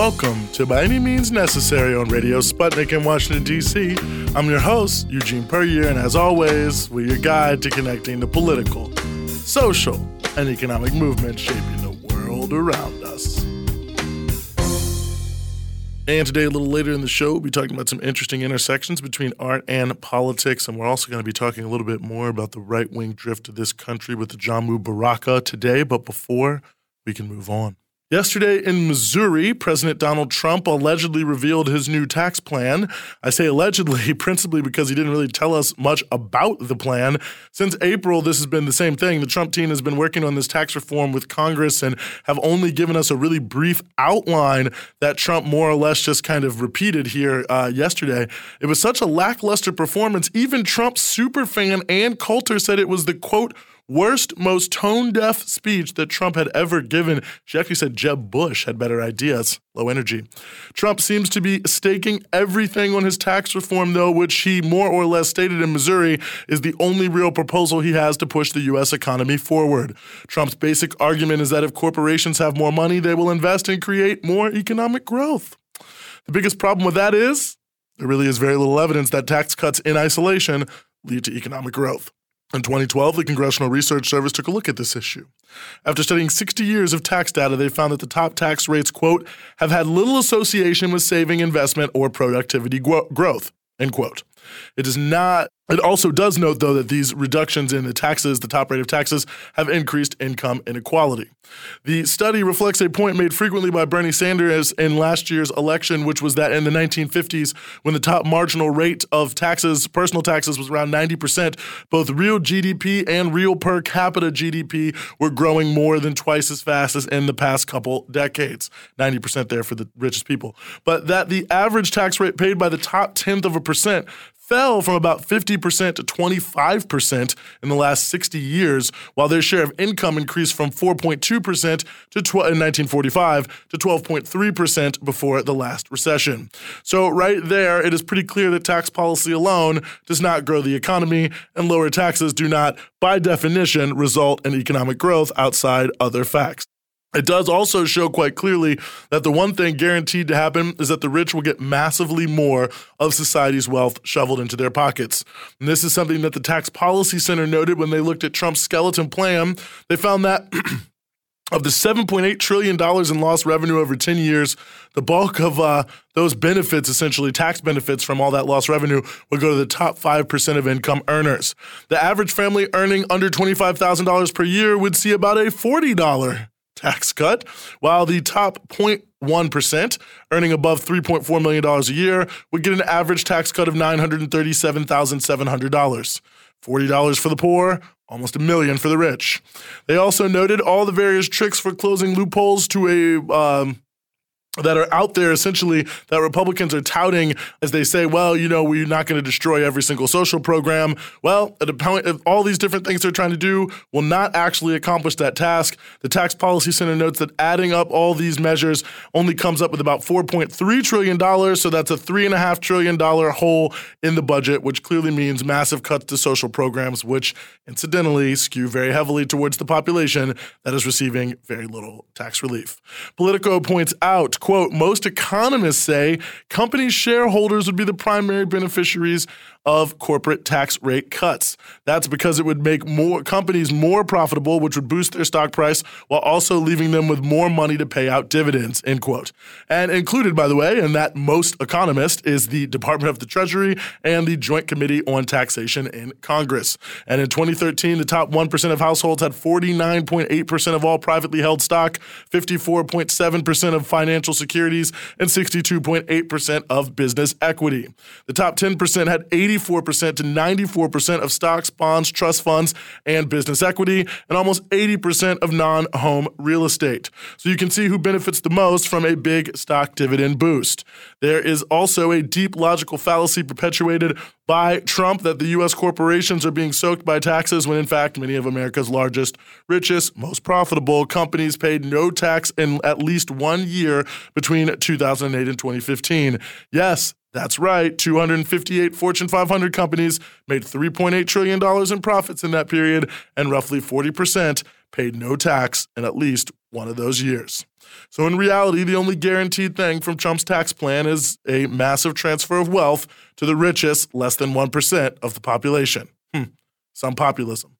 Welcome to By Any Means Necessary on Radio Sputnik in Washington, D.C. I'm your host, Eugene Puryear, and as always, we're your guide to connecting the political, social, and economic movements shaping the world around us. And today, a little later in the show, we'll be talking about some interesting intersections between art and politics, and we're also going to be talking a little bit more about the right-wing drift of this country with the Jammu Baraka today, but before we can move on. Yesterday in Missouri, President Donald Trump allegedly revealed his new tax plan. I say allegedly principally because he didn't really tell us much about the plan. Since April, this has been the same thing. The Trump team has been working on this tax reform with Congress and have only given us a really brief outline that Trump more or less just kind of repeated here yesterday. It was such a lackluster performance. Even Trump's superfan Ann Coulter said it was the, quote, worst, most tone-deaf speech that Trump had ever given. She actually said Jeb Bush had better ideas. Low energy. Trump seems to be staking everything on his tax reform, though, which he more or less stated in Missouri is the only real proposal he has to push the U.S. economy forward. Trump's basic argument is that if corporations have more money, they will invest and create more economic growth. The biggest problem with that is there really is very little evidence that tax cuts in isolation lead to economic growth. In 2012, the Congressional Research Service took a look at this issue. After studying 60 years of tax data, they found that the top tax rates, quote, have had little association with saving, investment, or productivity growth, end quote. It also does note, though, that these reductions in the taxes, the top rate of taxes, have increased income inequality. The study reflects a point made frequently by Bernie Sanders in last year's election, which was that in the 1950s, when the top marginal rate of taxes, personal taxes, was around 90%, both real GDP and real per capita GDP were growing more than twice as fast as in the past couple decades. 90% there for the richest people. But that the average tax rate paid by the top 10% fell from about 50% to 25% in the last 60 years, while their share of income increased from 4.2% in 1945 to 12.3% before the last recession. So right there, it is pretty clear that tax policy alone does not grow the economy, and lower taxes do not, by definition, result in economic growth outside other facts. It does also show quite clearly that the one thing guaranteed to happen is that the rich will get massively more of society's wealth shoveled into their pockets. And this is something that the Tax Policy Center noted when they looked at Trump's skeleton plan. They found that of the $7.8 trillion in lost revenue over 10 years, the bulk of those benefits, essentially tax benefits from all that lost revenue, will go to the top 5% of income earners. The average family earning under $25,000 per year would see about a $40 tax cut, while the top 0.1% earning above $3.4 million a year would get an average tax cut of $937,700. $40 for the poor, almost $1 million for the rich. They also noted all the various tricks for closing loopholes to that are out there, essentially, that Republicans are touting as they say, well, you know, we're not going to destroy every single social program. Well, at a point, all these different things they're trying to do will not actually accomplish that task. The Tax Policy Center notes that adding up all these measures only comes up with about $4.3 trillion, so that's a $3.5 trillion hole in the budget, which clearly means massive cuts to social programs, which incidentally skew very heavily towards the population that is receiving very little tax relief. Politico points out, quote, most economists say companies' shareholders would be the primary beneficiaries of corporate tax rate cuts. That's because it would make more companies more profitable, which would boost their stock price while also leaving them with more money to pay out dividends, end quote. And included, by the way, in that most economist is the Department of the Treasury and the Joint Committee on Taxation in Congress. And in 2013, the top 1% of households had 49.8% of all privately held stock, 54.7% of financial securities, and 62.8% of business equity. The top 10% had 84% to 94% of stocks, bonds, trust funds, and business equity, and almost 80% of non-home real estate. So you can see who benefits the most from a big stock dividend boost. There is also a deep logical fallacy perpetuated by Trump that the U.S. corporations are being soaked by taxes when, in fact, many of America's largest, richest, most profitable companies paid no tax in at least 1 year between 2008 and 2015. Yes, that's right. 258 Fortune 500 companies made $3.8 trillion in profits in that period, and roughly 40% paid no tax in at least one of those years. So in reality, the only guaranteed thing from Trump's tax plan is a massive transfer of wealth to the richest, less than 1% of the population. Some populism.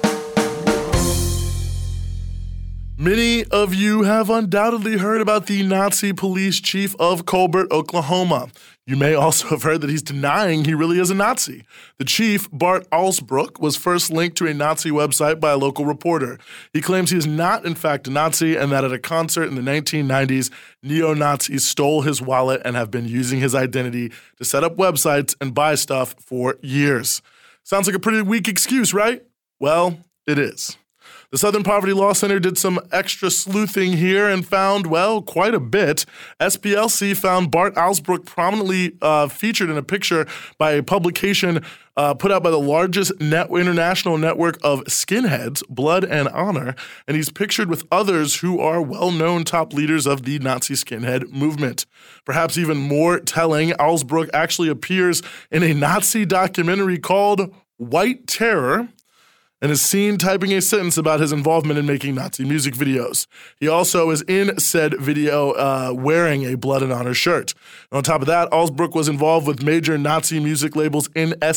Many of you have undoubtedly heard about the Nazi police chief of Colbert, Oklahoma. You may also have heard that he's denying he really is a Nazi. The chief, Bart Alsbrook, was first linked to a Nazi website by a local reporter. He claims he is not, in fact, a Nazi and that at a concert in the 1990s, neo-Nazis stole his wallet and have been using his identity to set up websites and buy stuff for years. Sounds like a pretty weak excuse, right? Well, it is. The Southern Poverty Law Center did some extra sleuthing here and found, well, quite a bit. SPLC found Bart Alsbrook prominently featured in a picture by a publication put out by the largest international network of skinheads, Blood and Honor, and he's pictured with others who are well-known top leaders of the Nazi skinhead movement. Perhaps even more telling, Alsbrook actually appears in a Nazi documentary called White Terror, and is seen typing a sentence about his involvement in making Nazi music videos. He also is in said video wearing a Blood and Honor shirt. And on top of that, Alsbrook was involved with major Nazi music labels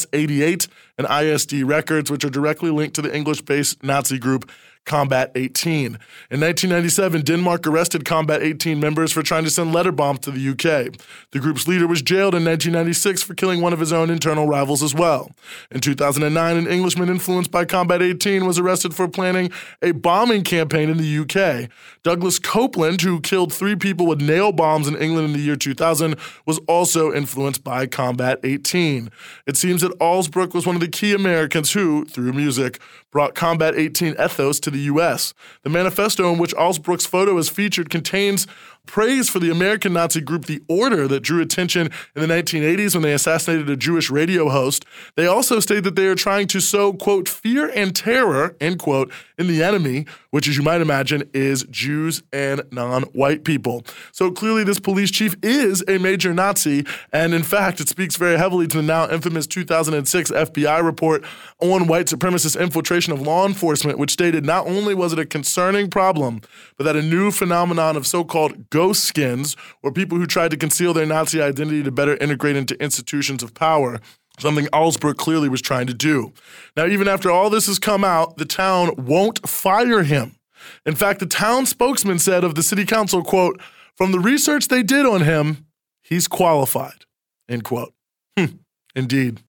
NS88 and ISD Records, which are directly linked to the English-based Nazi group Combat 18. In 1997, Denmark arrested Combat 18 members for trying to send letter bombs to the UK. The group's leader was jailed in 1996 for killing one of his own internal rivals as well. In 2009, an Englishman influenced by Combat 18 was arrested for planning a bombing campaign in the UK. Douglas Copeland, who killed 3 people with nail bombs in England in the year 2000, was also influenced by Combat 18. It seems that Alsbrook was one of the key Americans who, through music, brought Combat 18 ethos to the U.S. The manifesto in which Alsbrook's photo is featured contains praise for the American Nazi group The Order that drew attention in the 1980s when they assassinated a Jewish radio host. They also state that they are trying to sow, quote, fear and terror, end quote, in the enemy, which, as you might imagine, is Jews and non-white people. So clearly this police chief is a major Nazi, and in fact, it speaks very heavily to the now infamous 2006 FBI report on white supremacist infiltration of law enforcement, which stated not only was it a concerning problem, but that a new phenomenon of so-called ghost skins, or people who tried to conceal their Nazi identity to better integrate into institutions of power, something Alsbrook clearly was trying to do. Now, even after all this has come out, the town won't fire him. In fact, the town spokesman said of the city council, quote, "From the research they did on him, he's qualified," end quote. Indeed.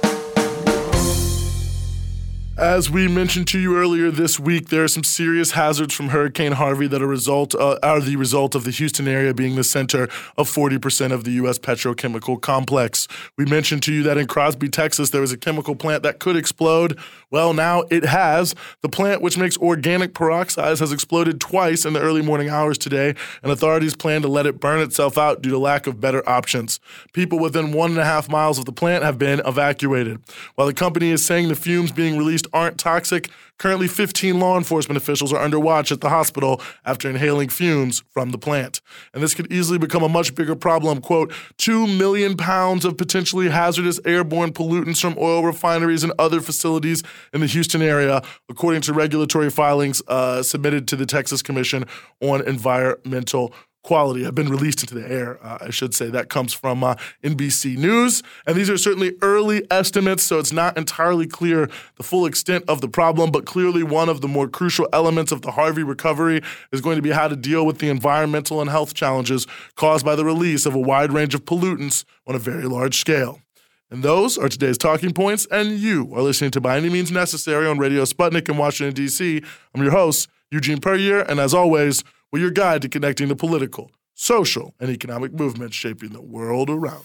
As we mentioned to you earlier this week, there are some serious hazards from Hurricane Harvey that are the result of the Houston area being the center of 40% of the U.S. petrochemical complex. We mentioned to you that in Crosby, Texas, there was a chemical plant that could explode. Well, now it has. The plant, which makes organic peroxides, has exploded twice in the early morning hours today, and authorities plan to let it burn itself out due to lack of better options. People within 1.5 miles of the plant have been evacuated. While the company is saying the fumes being released aren't toxic, currently 15 law enforcement officials are under watch at the hospital after inhaling fumes from the plant. And this could easily become a much bigger problem. Quote, 2 million pounds of potentially hazardous airborne pollutants from oil refineries and other facilities in the Houston area, according to regulatory filings submitted to the Texas Commission on Environmental Quality, have been released into the air, I should say. That comes from NBC News. And these are certainly early estimates, so it's not entirely clear the full extent of the problem, but clearly one of the more crucial elements of the Harvey recovery is going to be how to deal with the environmental and health challenges caused by the release of a wide range of pollutants on a very large scale. And those are today's talking points, and you are listening to By Any Means Necessary on Radio Sputnik in Washington, D.C. I'm your host, Eugene Puryear, and as always, we're your guide to connecting the political, social, and economic movements shaping the world around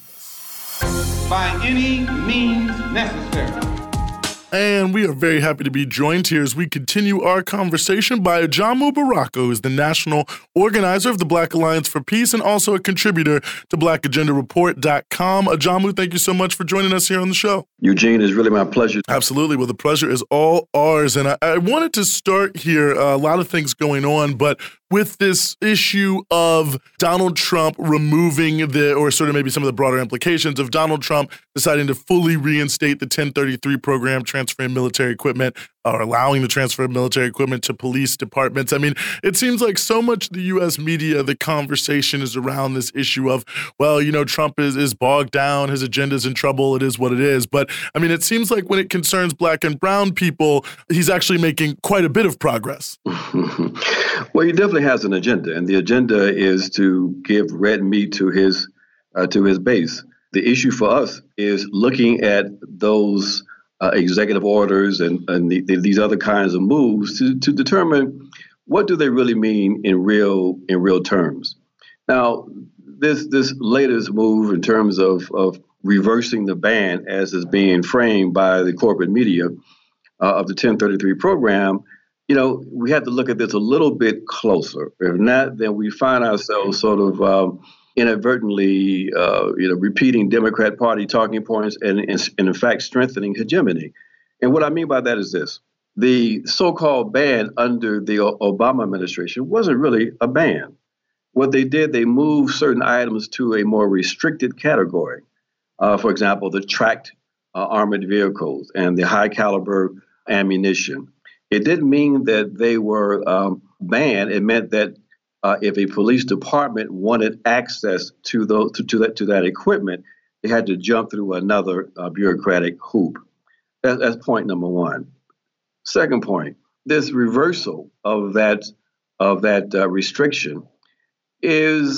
us. By any means necessary. And we are very happy to be joined here as we continue our conversation by Ajamu Baraka, who is the national organizer of the Black Alliance for Peace and also a contributor to BlackAgendaReport.com. Ajamu, thank you so much for joining us here on the show. Eugene, it's really my pleasure. Absolutely. Well, the pleasure is all ours. And I wanted to start here, a lot of things going on, but with this issue of Donald Trump removing or sort of maybe some of the broader implications of Donald Trump deciding to fully reinstate the 1033 program, transferring military equipment or allowing the transfer of military equipment to police departments. I mean, it seems like so much of the U.S. media, the conversation is around this issue of, well, Trump is bogged down, his agenda's in trouble, it is what it is. But, I mean, it seems like when it concerns Black and brown people, he's actually making quite a bit of progress. Well, he definitely has an agenda, and the agenda is to give red meat to his base. The issue for us is looking at those executive orders and these other kinds of moves to determine what do they really mean in real terms. Now, this latest move in terms of reversing the ban, as is being framed by the corporate media of the 1033 program, we have to look at this a little bit closer. If not, then we find ourselves sort of inadvertently, repeating Democrat Party talking points and in fact strengthening hegemony. And what I mean by that is this: the so-called ban under the Obama administration wasn't really a ban. What they did, they moved certain items to a more restricted category. For example, the tracked armored vehicles and the high caliber ammunition. It didn't mean that they were banned. It meant that if a police department wanted access to that equipment, they had to jump through another bureaucratic hoop. That's point number one. Second point: this reversal of that restriction is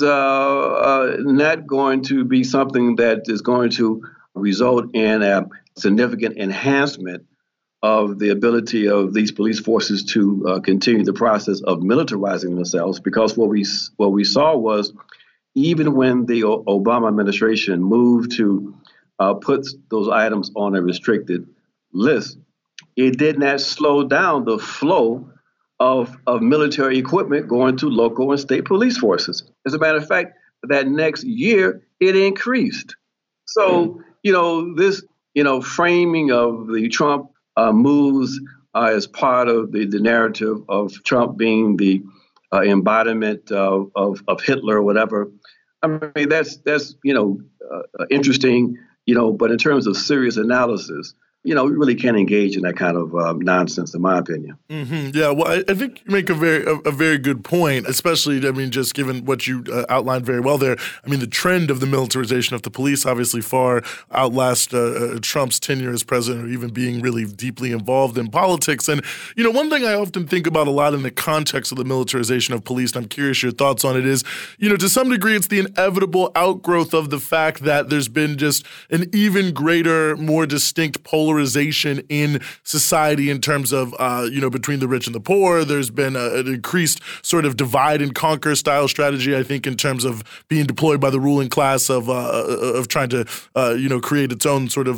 not going to be something that is going to result in a significant enhancement of the ability of these police forces to continue the process of militarizing themselves, because what we saw was, even when the Obama administration moved to put those items on a restricted list, it did not slow down the flow of military equipment going to local and state police forces. As a matter of fact, that next year it increased. So, this, framing of the Trump moves as part of the narrative of Trump being the embodiment of Hitler or whatever. I mean, that's interesting, but in terms of serious analysis, we really can't engage in that kind of nonsense, in my opinion. Mm-hmm. Yeah, well, I think you make a very good point, especially, just given what you outlined very well there. I mean, the trend of the militarization of the police obviously far outlasts Trump's tenure as president, or even being really deeply involved in politics. And, one thing I often think about a lot in the context of the militarization of police, and I'm curious your thoughts on it, is, to some degree, it's the inevitable outgrowth of the fact that there's been just an even greater, more distinct polarization in society in terms of, between the rich and the poor. There's been an increased sort of divide and conquer style strategy, I think, in terms of being deployed by the ruling class of trying to, create its own sort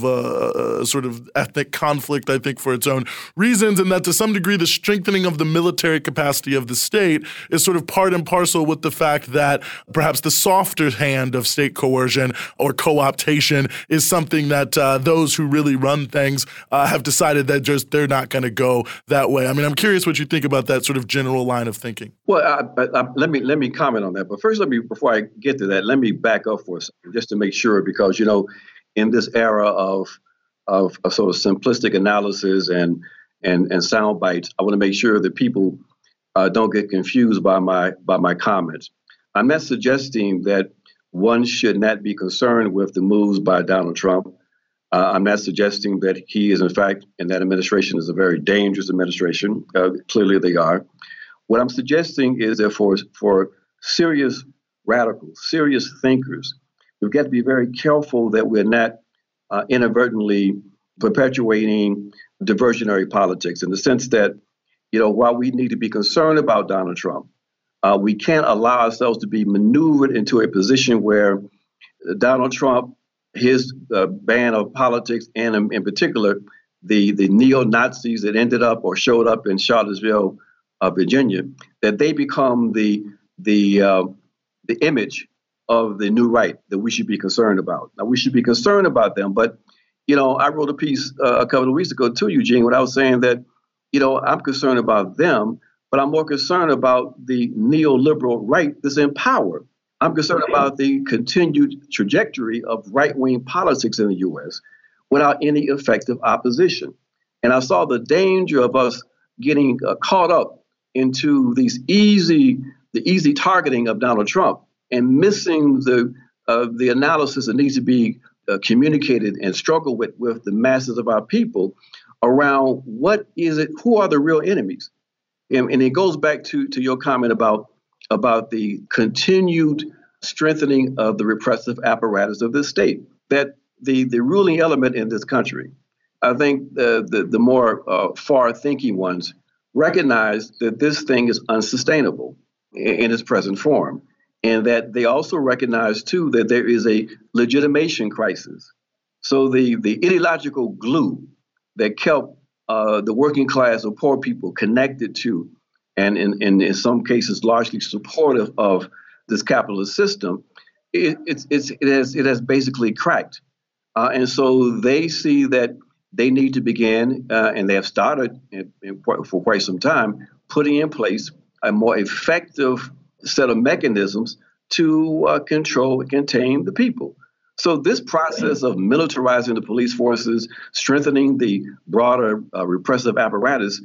of ethnic conflict, I think, for its own reasons. And that to some degree, the strengthening of the military capacity of the state is sort of part and parcel with the fact that perhaps the softer hand of state coercion or co-optation is something that those who really run things have decided that they're not going to go that way. I mean, I'm curious what you think about that sort of general line of thinking. Well, let me comment on that. But first, before I get to that, let me back up for a second just to make sure, because in this era of sort of simplistic analysis and sound bites, I want to make sure that people don't get confused by my comments. I'm not suggesting that one should not be concerned with the moves by Donald Trump. I'm not suggesting that he is, in fact, and that administration is a very dangerous administration. Clearly they are. What I'm suggesting is that for serious radicals, serious thinkers, we've got to be very careful that we're not inadvertently perpetuating diversionary politics, in the sense that, while we need to be concerned about Donald Trump, we can't allow ourselves to be maneuvered into a position where Donald Trump, his ban of politics, and in particular, the neo-Nazis that ended up or showed up in Charlottesville, Virginia, that they become the image of the new right that we should be concerned about. Now, we should be concerned about them, but, I wrote a piece a couple of weeks ago to Eugene when I was saying that, I'm concerned about them, but I'm more concerned about the neoliberal right that's in power. I'm concerned about the continued trajectory of right-wing politics in the U.S. without any effective opposition. And I saw the danger of us getting caught up into the easy targeting of Donald Trump and missing the analysis that needs to be communicated and struggled with the masses of our people around who are the real enemies. And it goes back to your comment about the continued strengthening of the repressive apparatus of this state, that the ruling element in this country, I think the more far-thinking ones recognize that this thing is unsustainable in its present form, and that they also recognize, too, that there is a legitimation crisis. So the ideological glue that kept the working class or poor people connected to, and in some cases largely supportive of this capitalist system, it has basically cracked. And so they see that they need to begin, and they have started for quite some time, putting in place a more effective set of mechanisms to control and contain the people. So this process of militarizing the police forces, strengthening the broader repressive apparatus,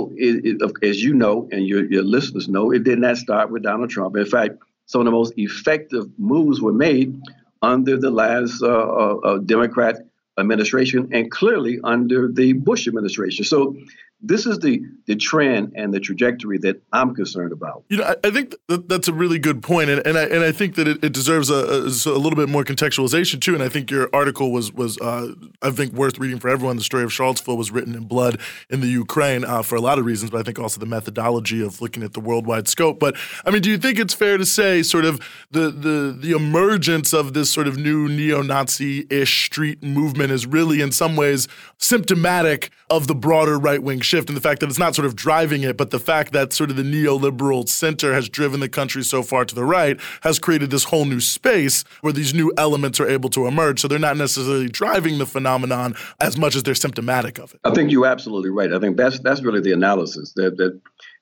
as you know, and your listeners know, it did not start with Donald Trump. In fact, some of the most effective moves were made under the last Democrat administration and clearly under the Bush administration. So this is the trend and the trajectory that I'm concerned about. I think that's a really good point, and I think that it deserves a little bit more contextualization too. And I think your article was I think worth reading for everyone. The story of Charlottesville was written in blood in the Ukraine for a lot of reasons, but I think also the methodology of looking at the worldwide scope. But I mean, do you think it's fair to say sort of the emergence of this sort of new neo-Nazi-ish street movement is really in some ways symptomatic of the broader right-wing shift, and the fact that it's not sort of driving it, but the fact that sort of the neoliberal center has driven the country so far to the right has created this whole new space where these new elements are able to emerge. So they're not necessarily driving the phenomenon as much as they're symptomatic of it. I think you're absolutely right. I think that's really the analysis, that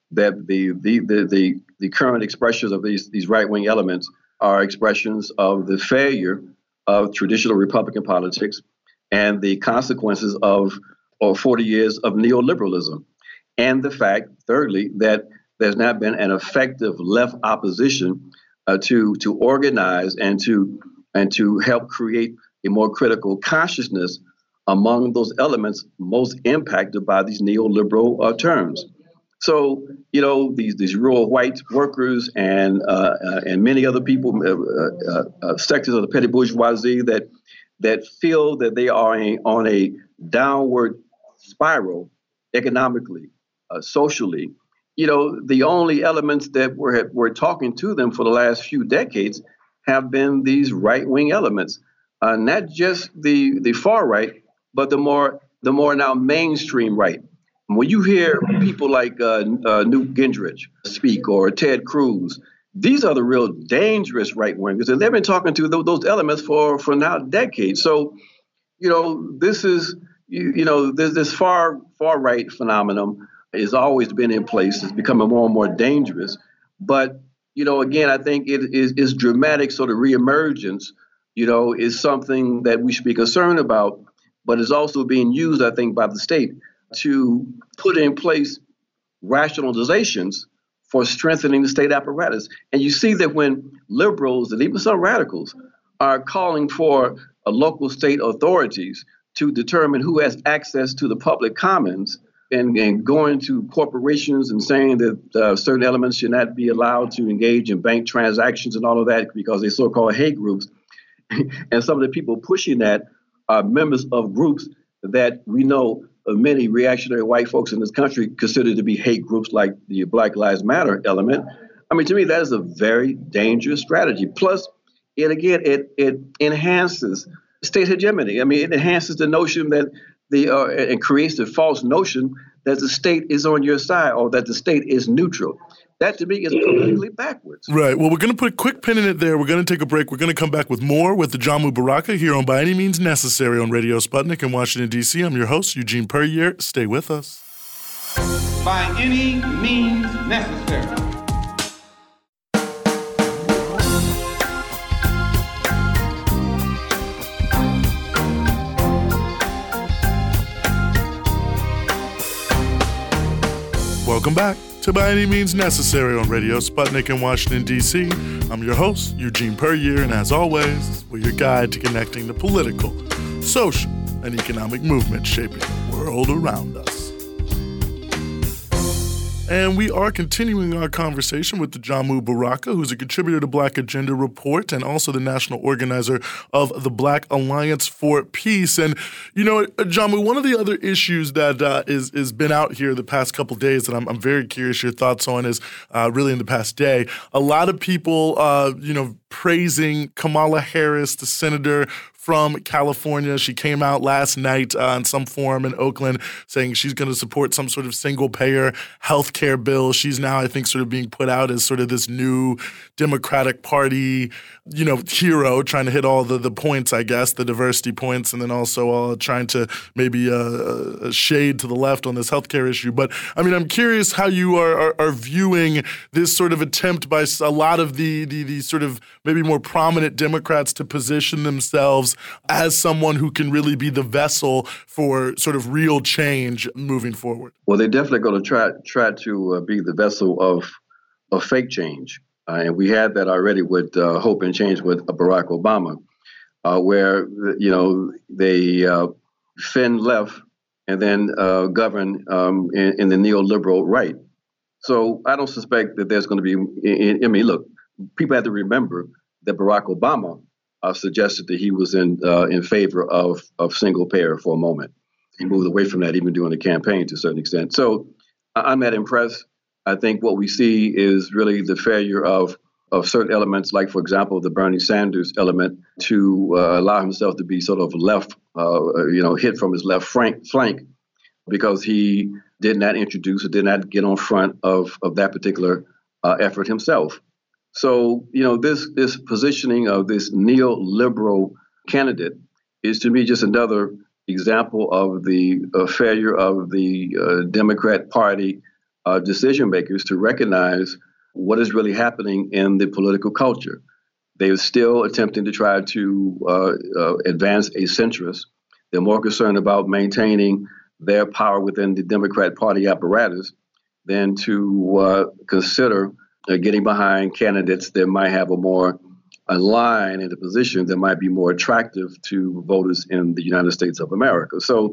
the current expressions of these right-wing elements are expressions of the failure of traditional Republican politics and the consequences of 40 years of neoliberalism. And the fact, thirdly, that there's not been an effective left opposition to organize and to help create a more critical consciousness among those elements most impacted by these neoliberal terms. So, these rural white workers and many other people, sectors of the petty bourgeoisie that feel that they are on a downward spiral economically, socially. The only elements that we're talking to them for the last few decades have been these right-wing elements, not just the far right, but the more now mainstream right. When you hear people like Newt Gingrich speak or Ted Cruz, these are the real dangerous right-wingers, and they've been talking to those elements for now decades. So, this is, this far right phenomenon has always been in place. It's becoming more and more dangerous. But, again, I think it is dramatic sort of reemergence, is something that we should be concerned about, but is also being used, I think, by the state to put in place rationalizations for strengthening the state apparatus. And you see that when liberals and even some radicals are calling for local state authorities to determine who has access to the public commons and going to corporations and saying that certain elements should not be allowed to engage in bank transactions and all of that because they're so-called hate groups. And some of the people pushing that are members of groups that we know many reactionary white folks in this country consider to be hate groups like the Black Lives Matter element. I mean, to me, that is a very dangerous strategy. Plus, it enhances state hegemony. I mean, it enhances the notion that and creates the false notion that the state is on your side or that the state is neutral. That, to me, is completely backwards. Right. Well, we're going to put a quick pin in it there. We're going to take a break. We're going to come back with more with the Jamu Baraka here on By Any Means Necessary on Radio Sputnik in Washington, D.C. I'm your host, Eugene Puryear. Stay with us. By any means necessary. Welcome back to By Any Means Necessary on Radio Sputnik in Washington, D.C. I'm your host, Eugene Puryear, and as always, we're your guide to connecting the political, social, and economic movements shaping the world around us. And we are continuing our conversation with Jamu Baraka, who's a contributor to Black Agenda Report and also the national organizer of the Black Alliance for Peace. And, you know, Jamu, one of the other issues that is been out here the past couple of days that I'm very curious your thoughts on is really in the past day. A lot of people, praising Kamala Harris, the senator from California. She came out last night in some forum in Oakland saying she's going to support some sort of single-payer health care bill. She's now, I think, sort of being put out as sort of this new Democratic Party, hero, trying to hit all the points, I guess, the diversity points, and then also trying to maybe shade to the left on this health care issue. But, I mean, I'm curious how you are viewing this sort of attempt by a lot of the sort of maybe more prominent Democrats to position themselves as someone who can really be the vessel for sort of real change moving forward. Well, they're definitely going to try to be the vessel of fake change. And we had that already with Hope and Change with Barack Obama, where, they fend left and then govern in the neoliberal right. So I don't suspect that there's going to be, look, people have to remember that Barack Obama suggested that he was in favor of single payer for a moment. He moved away from that even during the campaign to a certain extent. So I'm not impressed. I think what we see is really the failure of certain elements, like, for example, the Bernie Sanders element, to allow himself to be sort of left, hit from his left flank because he did not introduce or did not get on front of that particular effort himself. So, this positioning of this neoliberal candidate is, to me, just another example of the failure of the Democrat Party decision makers to recognize what is really happening in the political culture. They are still attempting to try to advance a centrist. They're more concerned about maintaining their power within the Democrat Party apparatus than to consider getting behind candidates that might have a line in the position that might be more attractive to voters in the United States of America. So,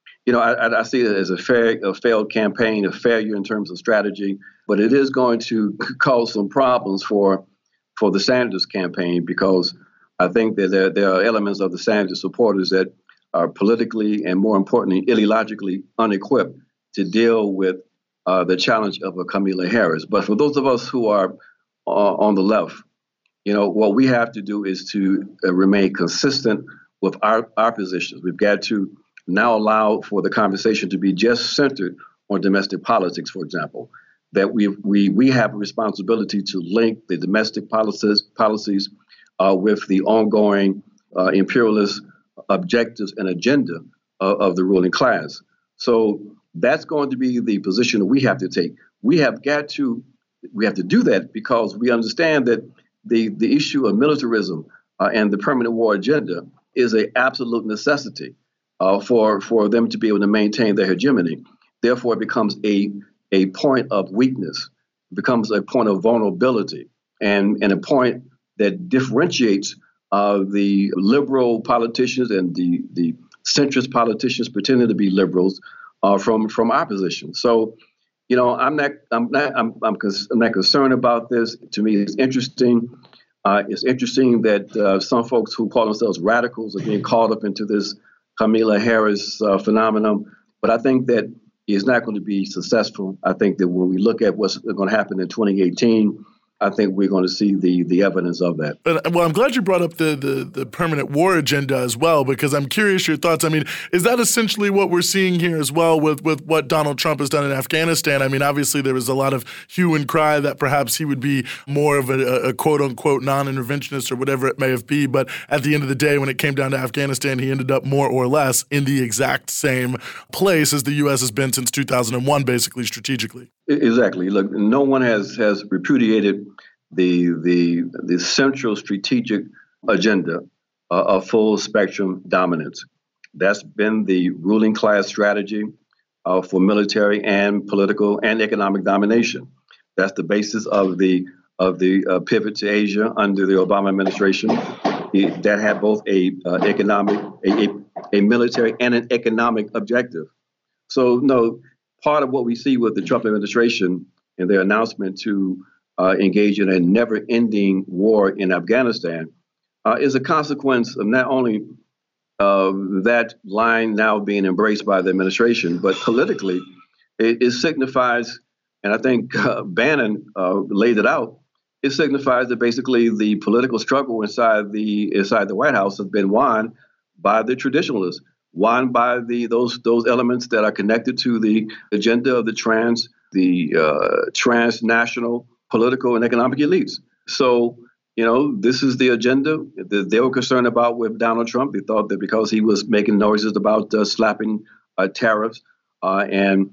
I see it as a failed campaign, a failure in terms of strategy, but it is going to cause some problems for the Sanders campaign, because I think that there are elements of the Sanders supporters that are politically and, more importantly, ideologically unequipped to deal with the challenge of a Kamala Harris. But for those of us who are on the left, what we have to do is to remain consistent with our positions. We've got to now allow for the conversation to be just centered on domestic politics, for example, that we have a responsibility to link the domestic policies with the ongoing imperialist objectives and agenda of the ruling class. So that's going to be the position that we have to take. We have to do that because we understand that the issue of militarism and the permanent war agenda is an absolute necessity for them to be able to maintain their hegemony. Therefore, it becomes a point of weakness, it becomes a point of vulnerability, and a point that differentiates the liberal politicians and the centrist politicians pretending to be liberals from our position. So, I'm not concerned about this. To me, it's interesting. It's interesting that some folks who call themselves radicals are being caught up into this Kamala Harris phenomenon. But I think that it's not going to be successful. I think that when we look at what's going to happen in 2018, I think we're going to see the evidence of that. Well, I'm glad you brought up the permanent war agenda as well, because I'm curious your thoughts. I mean, is that essentially what we're seeing here as well with what Donald Trump has done in Afghanistan? I mean, obviously there was a lot of hue and cry that perhaps he would be more of a quote-unquote non-interventionist or whatever it may have been. But at the end of the day, when it came down to Afghanistan, he ended up more or less in the exact same place as the U.S. has been since 2001, basically strategically. Exactly. Look, no one has repudiated the central strategic agenda of full spectrum dominance. That's been the ruling class strategy for military and political and economic domination. That's the basis of the pivot to Asia under the Obama administration. That had both a military and an economic objective. So, no, part of what we see with the Trump administration and their announcement to engage in a never-ending war in Afghanistan is a consequence of not only that line now being embraced by the administration, but politically, it signifies, and I think Bannon laid it out, it signifies that basically the political struggle inside the White House has been won by the traditionalists, won by those elements that are connected to the agenda of the transnational political and economic elites. So, this is the agenda that they were concerned about with Donald Trump. They thought that because he was making noises about slapping tariffs and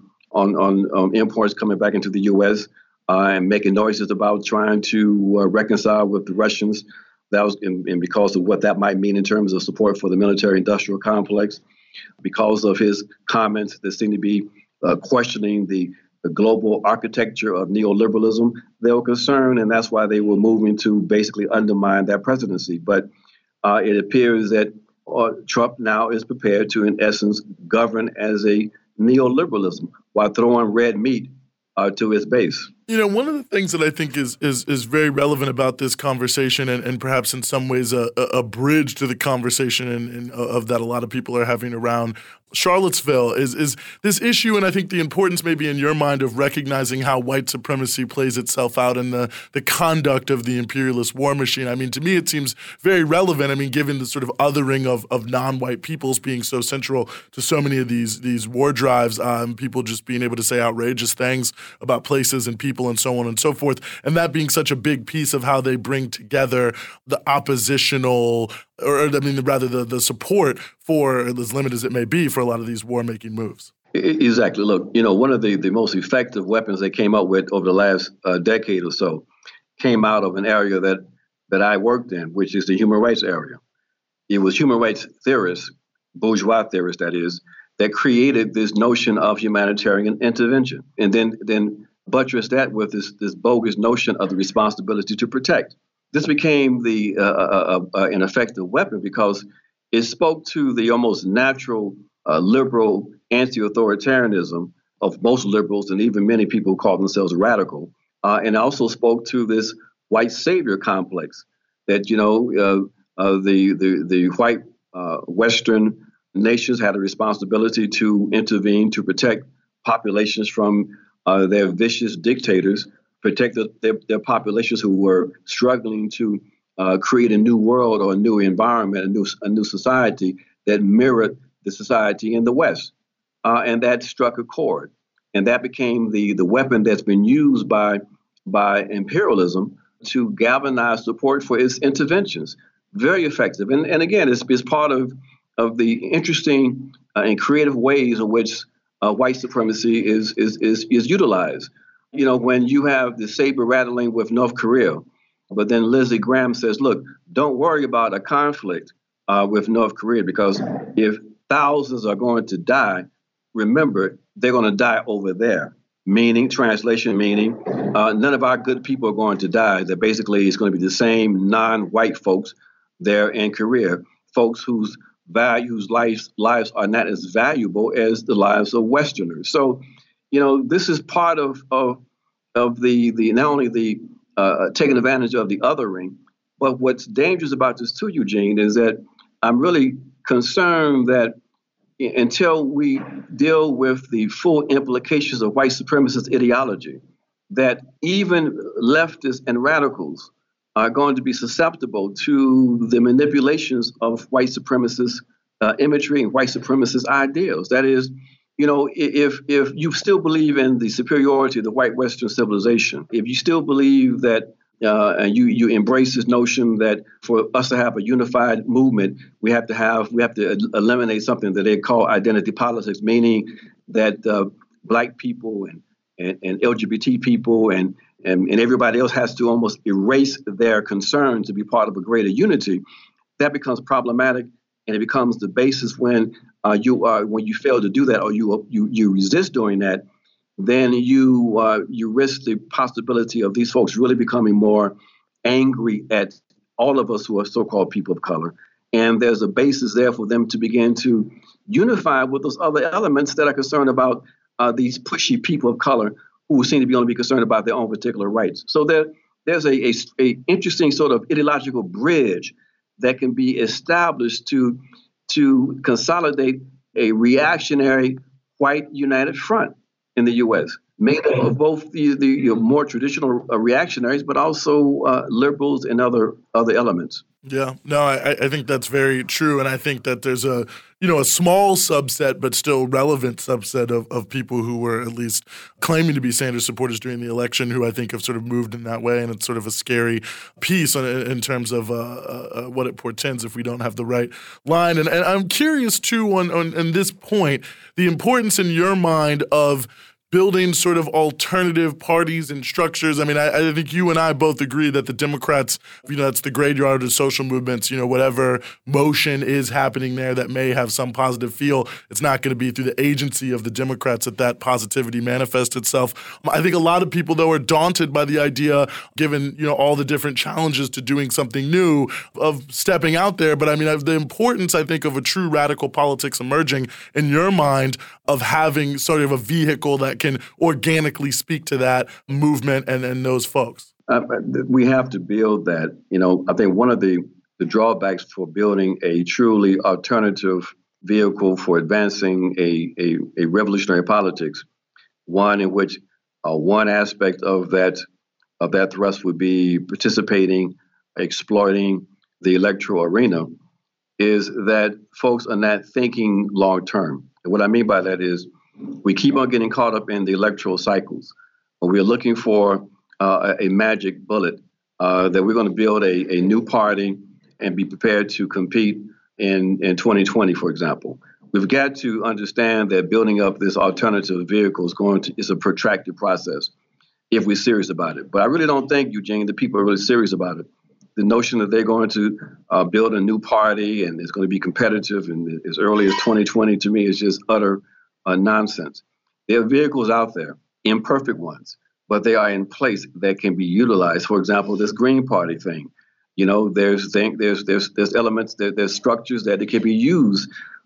on imports coming back into the U.S. And making noises about trying to reconcile with the Russians, that was and because of what that might mean in terms of support for the military-industrial complex, because of his comments that seem to be questioning the global architecture of neoliberalism, they were concerned, and that's why they were moving to basically undermine that presidency. But it appears that Trump now is prepared to, in essence, govern as a neoliberalism while throwing red meat to his base. One of the things that I think is very relevant about this conversation and perhaps in some ways a bridge to the conversation of that a lot of people are having around Charlottesville is this issue, and I think the importance maybe in your mind of recognizing how white supremacy plays itself out in the conduct of the imperialist war machine. I mean, to me, it seems very relevant. I mean, given the sort of othering of non-white peoples being so central to so many of these war drives, people just being able to say outrageous things about places and people and so on and so forth, and that being such a big piece of how they bring together the oppositional, the support for, as limited as it may be, for a lot of these war-making moves. Exactly. Look, one of the most effective weapons they came up with over the last decade or so came out of an area that I worked in, which is the human rights area. It was human rights theorists, bourgeois theorists, that is, that created this notion of humanitarian intervention, and then buttressed that with this bogus notion of the responsibility to protect. This became an effective weapon because it spoke to the almost natural liberal anti-authoritarianism of most liberals and even many people who call themselves radical, and also spoke to this white savior complex that the white Western nations had a responsibility to intervene to protect populations from their vicious dictators, protect their populations who were struggling to create a new world or a new environment, a new society that mirrored the society in the West. And that struck a chord. And that became the weapon that's been used by imperialism to galvanize support for its interventions. Very effective. And again, it's part of the interesting and creative ways in which white supremacy is utilized. When you have the saber rattling with North Korea, but then Lindsey Graham says, look, don't worry about a conflict with North Korea, because if thousands are going to die, remember, they're going to die over there. Translation meaning, none of our good people are going to die. That basically is going to be the same non-white folks there in Korea, folks whose lives are not as valuable as the lives of Westerners. So, this is part of the not only the taking advantage of the othering, but what's dangerous about this too, Eugene, is that I'm really concerned that until we deal with the full implications of white supremacist ideology, that even leftists and radicals are going to be susceptible to the manipulations of white supremacist imagery and white supremacist ideals. That is, if you still believe in the superiority of the white Western civilization, if you still believe that and you embrace this notion that for us to have a unified movement, we have to eliminate something that they call identity politics, meaning that Black people and LGBT people and everybody else has to almost erase their concern to be part of a greater unity. That becomes problematic, and it becomes the basis when when you fail to do that, or you resist doing that, then you risk the possibility of these folks really becoming more angry at all of us who are so-called people of color. And there's a basis there for them to begin to unify with those other elements that are concerned about these pushy people of color who seem to be only be concerned about their own particular rights. So there's a interesting sort of ideological bridge that can be established to consolidate a reactionary white united front in the U.S., made up of both the more traditional reactionaries, but also liberals and other elements. Yeah, no, I think that's very true. And I think that there's a small subset, but still relevant subset of people who were at least claiming to be Sanders supporters during the election who I think have sort of moved in that way. And it's sort of a scary piece in terms of what it portends if we don't have the right line. And I'm curious, too, on this point, the importance in your mind of building sort of alternative parties and structures. I mean, I think you and I both agree that the Democrats, that's the graveyard of social movements, whatever motion is happening there that may have some positive feel, it's not going to be through the agency of the Democrats that positivity manifests itself. I think a lot of people, though, are daunted by the idea, given, all the different challenges to doing something new, of stepping out there. But I mean, the importance, I think, of a true radical politics emerging in your mind of having sort of a vehicle that can organically speak to that movement and those folks. We have to build that. I think one of the drawbacks for building a truly alternative vehicle for advancing a revolutionary politics, one in which one aspect of that thrust would be participating, exploiting the electoral arena, is that folks are not thinking long term. And what I mean by that is we keep on getting caught up in the electoral cycles. We're looking for a magic bullet that we're going to build a new party and be prepared to compete in 2020, for example. We've got to understand that building up this alternative vehicle is a protracted process if we're serious about it. But I really don't think, Eugene, that people are really serious about it. The notion that they're going to build a new party and it's going to be competitive and as early as 2020, to me, is just utter nonsense. There are vehicles out there, imperfect ones, but they are in place that can be utilized. For example, this Green Party thing. There's elements, there's structures that can be used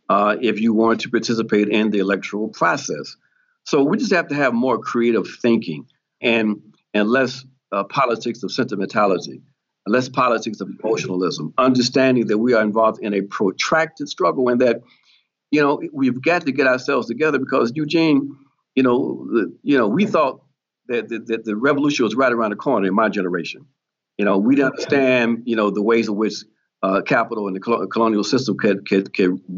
if you want to participate in the electoral process. So we just have to have more creative thinking and less politics of sentimentality, less politics of emotionalism, understanding that we are involved in a protracted struggle and that, we've got to get ourselves together because, Eugene, we thought that the revolution was right around the corner in my generation. We didn't understand, the ways in which capital and the colonial system could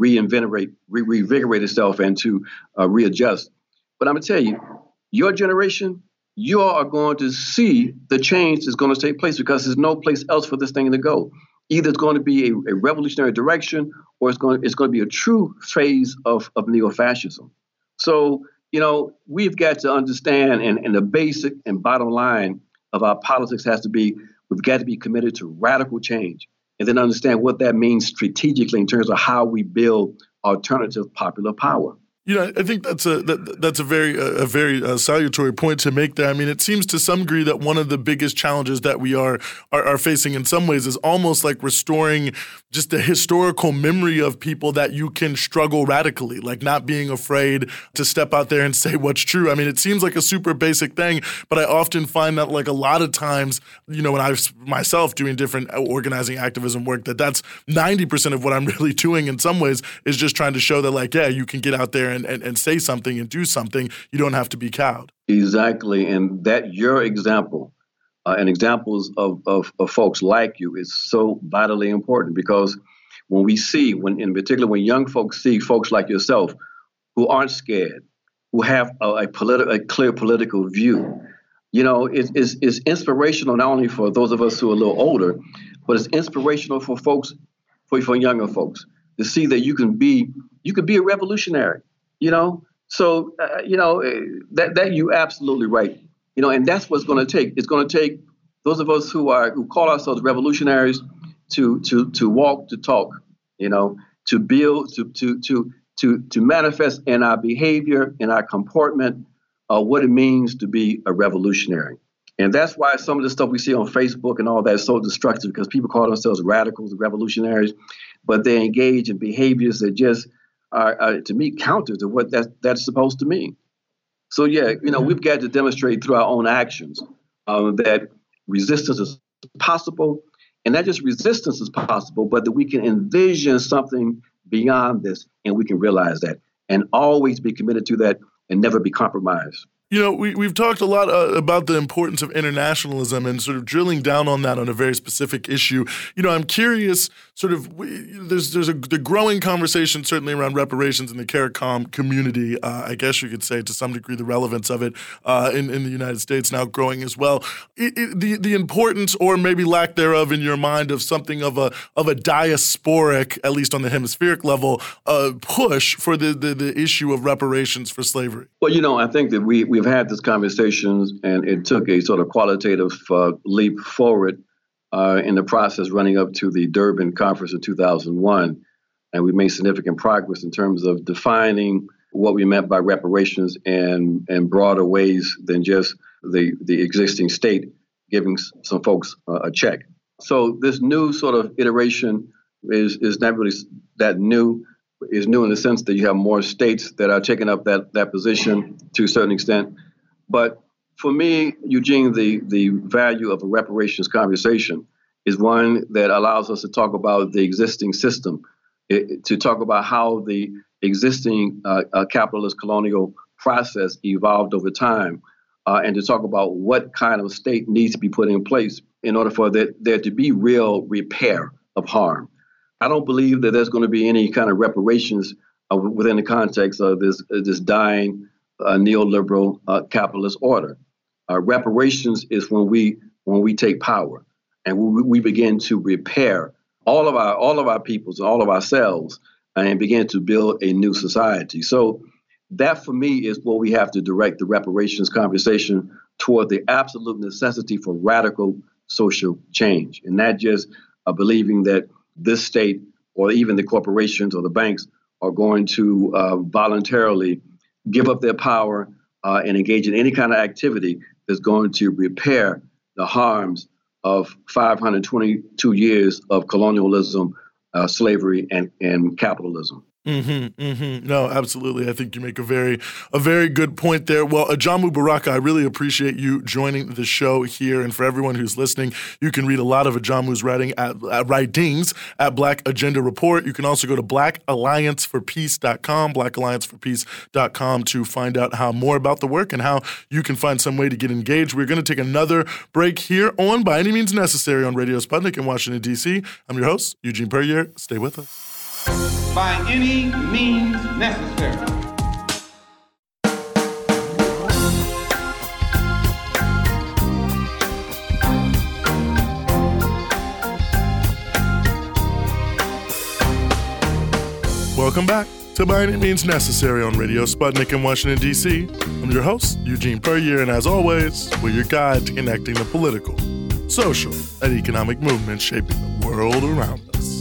reinvigorate itself and to readjust. But I'm going to tell you, your generation, you are going to see the change that's going to take place because there's no place else for this thing to go. Either it's going to be a revolutionary direction or it's going to be a true phase of neo-fascism. So, we've got to understand, and the basic and bottom line of our politics has to be, we've got to be committed to radical change and then understand what that means strategically in terms of how we build alternative popular power. I think that's a very salutary point to make there. I mean, it seems to some degree that one of the biggest challenges that we are facing in some ways is almost like restoring just the historical memory of people that you can struggle radically, like not being afraid to step out there and say what's true. I mean, it seems like a super basic thing, but I often find that like a lot of times, when I was myself doing different organizing activism work, that's 90% of what I'm really doing in some ways is just trying to show that like, yeah, you can get out there and say something and do something. You don't have to be cowed. Exactly. And that your example and examples of folks like you is so vitally important because in particular, when young folks see folks like yourself who aren't scared, who have a clear political view, it's inspirational not only for those of us who are a little older, but it's inspirational for folks, for younger folks to see that you can be a revolutionary. So that you're absolutely right. And that's what's going to take. It's going to take those of us who call ourselves revolutionaries to walk the talk. To build, to to manifest in our behavior, in our comportment, what it means to be a revolutionary. And that's why some of the stuff we see on Facebook and all that is so destructive, because people call themselves radicals and revolutionaries, but they engage in behaviors that just are to me, counter to what that's supposed to mean. So, yeah, we've got to demonstrate through our own actions that resistance is possible. And not just resistance is possible, but that we can envision something beyond this, and we can realize that and always be committed to that and never be compromised. We've talked a lot about the importance of internationalism and sort of drilling down on that on a very specific issue. I'm curious, there's the growing conversation certainly around reparations in the CARICOM community. I guess you could say to some degree the relevance of it in the United States now growing as well. The importance, or maybe lack thereof in your mind, of something of a diasporic, at least on the hemispheric level, push for the issue of reparations for slavery. Well, I think that we've had this conversation, and it took a sort of qualitative leap forward in the process running up to the Durban Conference in 2001. And we made significant progress in terms of defining what we meant by reparations in broader ways than just the existing state giving some folks a check. So this new sort of iteration is not really that new. Is new in the sense that you have more states that are taking up that position to a certain extent. But for me, Eugene, the value of a reparations conversation is one that allows us to talk about the existing system, to talk about how the existing capitalist colonial process evolved over time, and to talk about what kind of state needs to be put in place in order for there to be real repair of harm. I don't believe that there's going to be any kind of reparations within the context of this dying neoliberal capitalist order. Reparations is when we take power and we begin to repair all of our peoples, all of ourselves, and begin to build a new society. So that, for me, is what we have to direct the reparations conversation toward, the absolute necessity for radical social change, and not just believing that this state or even the corporations or the banks are going to voluntarily give up their power and engage in any kind of activity that's going to repair the harms of 522 years of colonialism, slavery, and capitalism. No, absolutely. I think you make a very good point there. Well, Ajamu Baraka, I really appreciate you joining the show here. And for everyone who's listening, you can read a lot of Ajamu's writings at Black Agenda Report. You can also go to blackallianceforpeace.com, blackallianceforpeace.com, to find out more about the work and how you can find some way to get engaged. We're going to take another break here on By Any Means Necessary on Radio Sputnik in Washington, D.C. I'm your host, Eugene Puryear. Stay with us. By any means necessary. Welcome back to By Any Means Necessary on Radio Sputnik in Washington, D.C. I'm your host, Eugene Puryear, and as always, we're your guide to connecting the political, social, and economic movements shaping the world around us.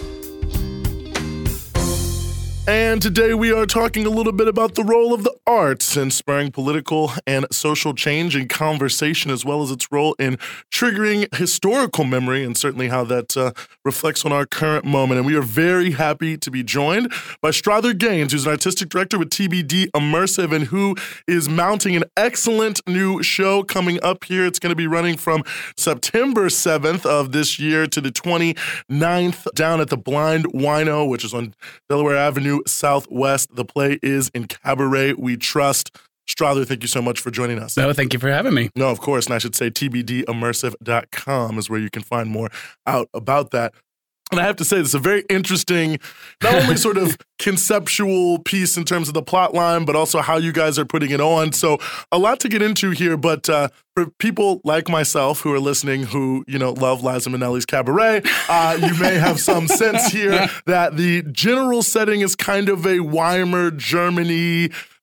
And today we are talking a little bit about the role of the arts in spurring political and social change and conversation, as well as its role in triggering historical memory, and certainly how that reflects on our current moment. And we are very happy to be joined by Strother Gaines, who's an artistic director with TBD Immersive, and who is mounting an excellent new show coming up here. It's going to be running from September 7th of this year to the 29th down at the Blind Wino, which is on Delaware Avenue Southwest. The play is in Cabaret We Trust. Strother, thank you so much for joining us. No, thank you for having me. No, of course. And I should say tbdimmersive.com is where you can find more out about that. And I have to say, this is a very interesting, not only sort of conceptual piece in terms of the plot line, but also how you guys are putting it on. So a lot to get into here. But for people like myself who are listening who, love Liza Minnelli's Cabaret, you may have some sense here that the general setting is kind of a Weimar Germany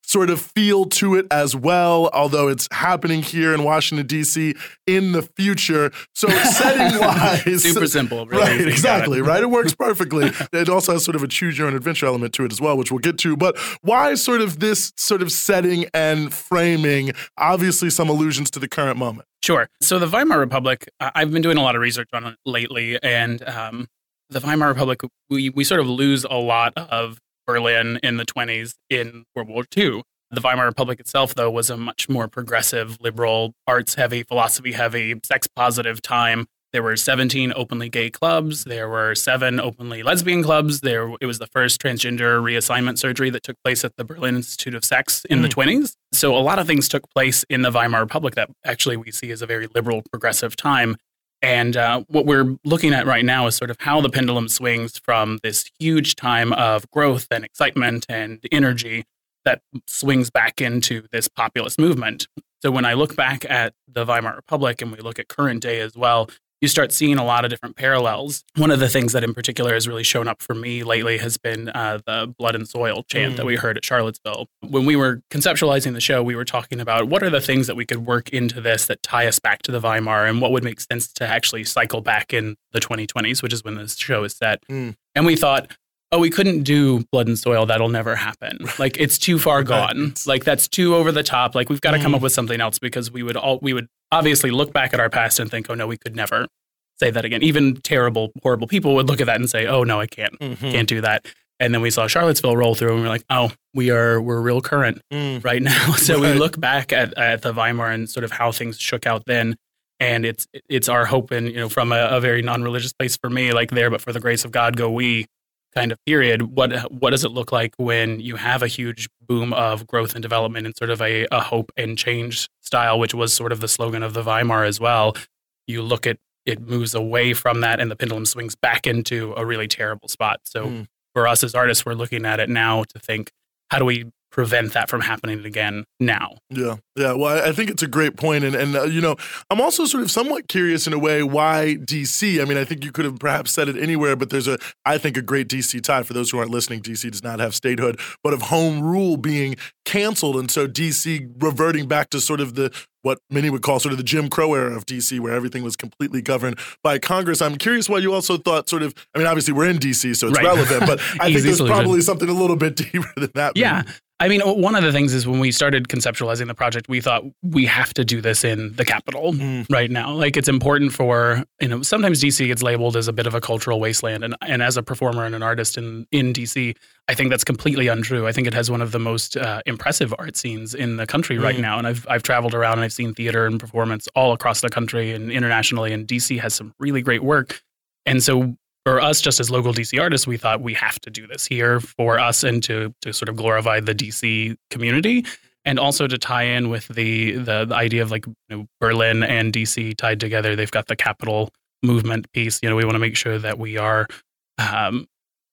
sort of feel to it as well, although it's happening here in Washington, D.C. in the future. So setting-wise... Super simple. Really right, easy. exactly, right? It works perfectly. It also has sort of a choose-your-own-adventure element to it as well, which we'll get to. But why sort of this sort of setting and framing, obviously some allusions to the current moment? Sure. So the Weimar Republic, I've been doing a lot of research on it lately, and the Weimar Republic, we sort of lose a lot of Berlin in the 20s in World War II. The Weimar Republic itself, though, was a much more progressive, liberal, arts-heavy, philosophy-heavy, sex-positive time. There were 17 openly gay clubs. There were 7 openly lesbian clubs. It was the first transgender reassignment surgery that took place at the Berlin Institute of Sex in the 20s. So a lot of things took place in the Weimar Republic that actually we see as a very liberal, progressive time. And what we're looking at right now is sort of how the pendulum swings from this huge time of growth and excitement and energy that swings back into this populist movement. So when I look back at the Weimar Republic and we look at current day as well, you start seeing a lot of different parallels. One of the things that in particular has really shown up for me lately has been the blood and soil chant that we heard at Charlottesville. When we were conceptualizing the show, we were talking about what are the things that we could work into this that tie us back to the Weimar and what would make sense to actually cycle back in the 2020s, which is when this show is set. And we thought, oh, we couldn't do blood and soil. That'll never happen. Like, it's too far gone. Like, that's too over the top. Like, we've got to come up with something else because we would obviously look back at our past and think, oh, no, we could never say that again. Even terrible, horrible people would look at that and say, oh, no, I can't do that. And then we saw Charlottesville roll through and we're like, oh, we're real current right now. So we look back at the Weimar and sort of how things shook out then. And it's our hope, and from a very non-religious place for me, like there, but for the grace of God go we kind of period. What does it look like when you have a huge boom of growth and development and sort of a hope and change style, which was sort of the slogan of the Weimar as well. You look at it moves away from that and the pendulum swings back into a really terrible spot. So for us as artists, we're looking at it now to think, how do we prevent that from happening again now? Yeah. Well, I think it's a great point. And I'm also sort of somewhat curious in a way, why DC? I mean, I think you could have perhaps said it anywhere, but there's I think a great DC tie. For those who aren't listening, DC does not have statehood, but of home rule being canceled. And so DC reverting back to sort of what many would call sort of the Jim Crow era of DC, where everything was completely governed by Congress. I'm curious why you also thought sort of, I mean, obviously we're in DC, so it's relevant, but I think there's probably something a little bit deeper than that. Yeah. Maybe. I mean, one of the things is when we started conceptualizing the project, we thought we have to do this in the Capitol right now. Like, it's important for, sometimes DC gets labeled as a bit of a cultural wasteland. And as a performer and an artist in DC, I think that's completely untrue. I think it has one of the most impressive art scenes in the country right now. And I've traveled around and I've seen theater and performance all across the country and internationally. And DC has some really great work. And so for us, just as local DC artists, we thought we have to do this here for us and to sort of glorify the DC community, and also to tie in with the idea of Berlin and DC tied together. They've got the Capitol movement piece. We want to make sure that we are having